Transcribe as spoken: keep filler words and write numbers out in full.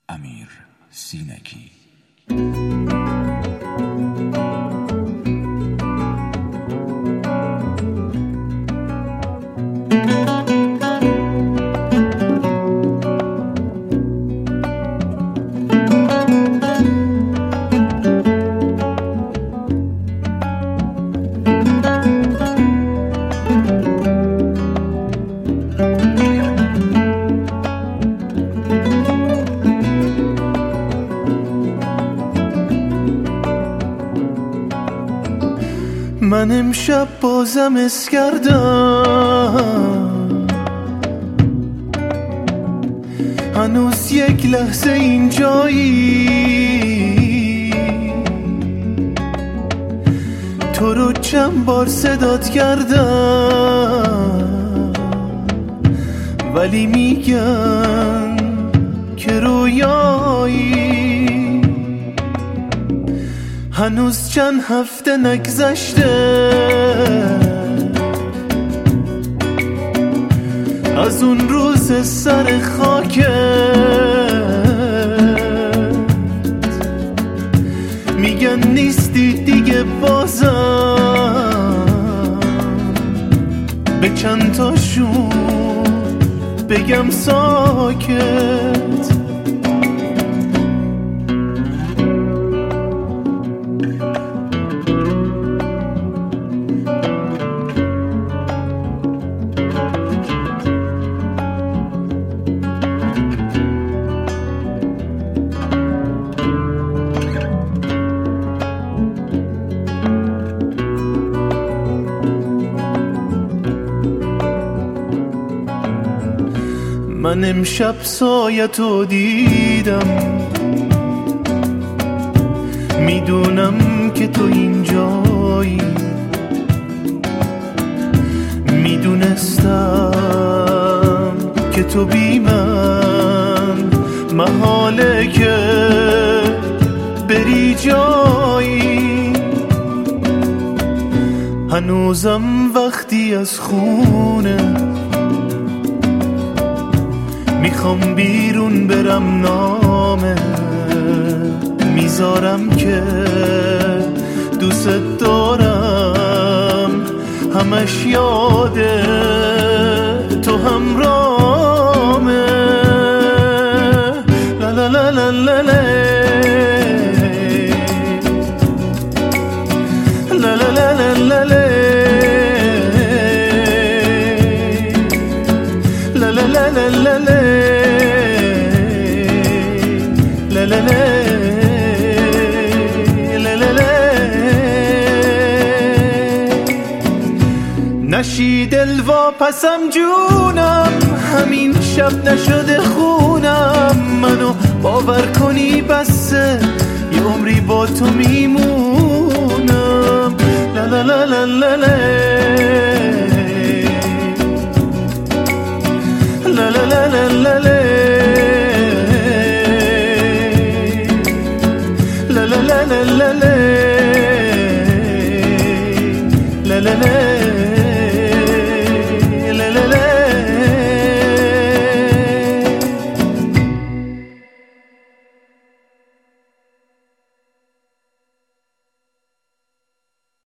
امیر سینکی. من امشب بازم اس کردم، هنوز یک لحظه اینجایی، تو رو چند بار صدات کردم ولی میگن که رویایی. هنوز چند هفته نگذشته از اون روز سر خاکت، میگن نیستی دیگه بازم به چند تاشون بگم ساکت. من امشب سایتو دیدم، میدونم که تو اینجایی، میدونستم که تو بی من محاله که بری جایی. هنوزم وقتی از خونه میخوام بیرون برم، نامه میذارم که دوست دارم، همش یاده تو همرامه. لا لا لا لا لا لا لا لا لا لا لا نشی دل واپسم جونم، همین شب نشده خونم، منو باور کنی بسه یه عمری با تو میمونم. لا لا لا لا لا لا لا لا لا لا لا لا لا لا لا لا